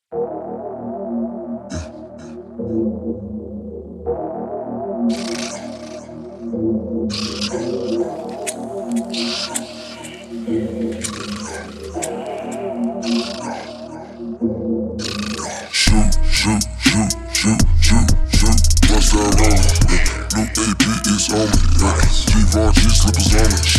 Bust down rolling, new AP is on me. G-Von G slippers on me.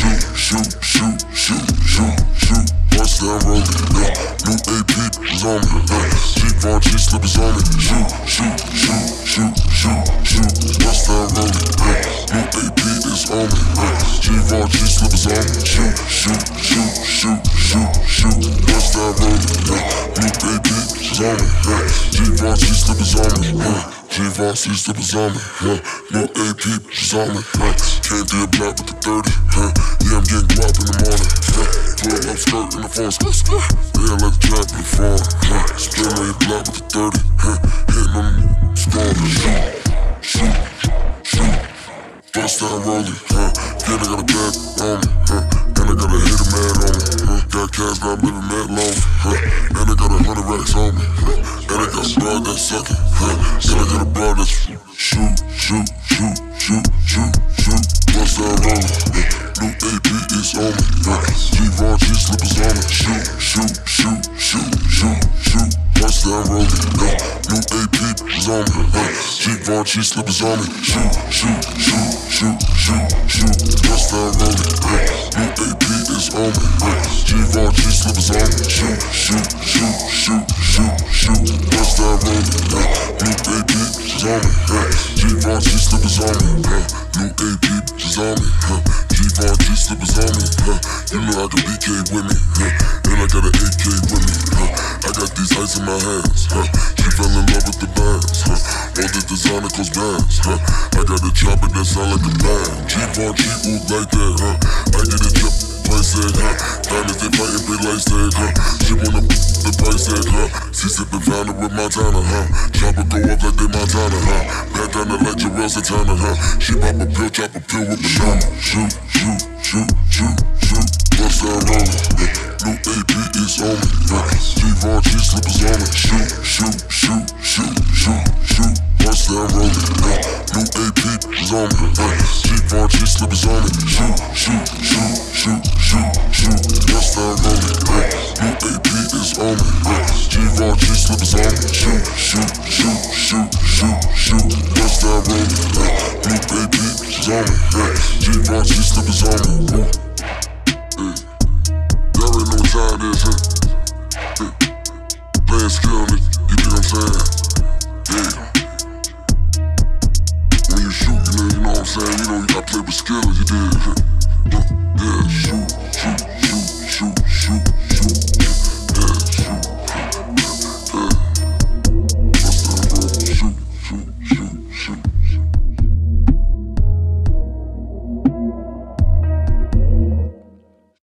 Shoot. Bust down rolling, new AP is on me. G-Von G slippers on me. Shoot. Bust down rolling, new AP is on me. G-Von G slippers on me. Shoot. Bust down rolling, new AP is on me. G-Von G slippers on me. G-Von G slippers on me, no AP is on me, came through the block with the 30, yeah, I'm getting guap in the morning, pull up skirt in the phone, yeah, let the trap in the phone, spin on your block with the 30, hitting on the score, shoot, bust down rolling, then I got a bag on me, and I got a hit a man on me, got cash, not living that long, and I got 100 racks on me, and I got a broad that's sucking, and I got a broad that's shoot, bust down rolling, new AP is on me, G-Von G slippers on me, shoot, bust down rolling, new AP is on me, G-Von G slippers on me, shoot, bust down rolling, new AP is on me, G-Von G slippers on me, shoot, bust down rolling, new AP is on me, G-Von G slippers on me, new AP is on me, G-Von G slippers on me, you know I got BK with me, and I got an AK with me, I got these ice in my hands, she fell in love with the bands, all the designer goes bands, I got a chopper that sound like a band, G-Von G ooh like that, I get a drip price tag, diamonds they fighting big lights tag, she wanna the price tag, she sippin' fountain with Montana, chopper go up like they Montana, back down the like Jarrell Santana, she pop a pill, chop a pill with banana, shoot, bust down rolling, new AP is on me, G-Von G slippers on me, shoot, bust down rolling, new AP is on me, G-Von G slippers on me, shoot, bust down rolling, new AP is on me, G-Von G slippers on me, shoot, bust down rolling, new AP is on me, G-Von G slippers on me, y'all already know what time it is, playing skill, nigga, you know what I'm saying, yeah.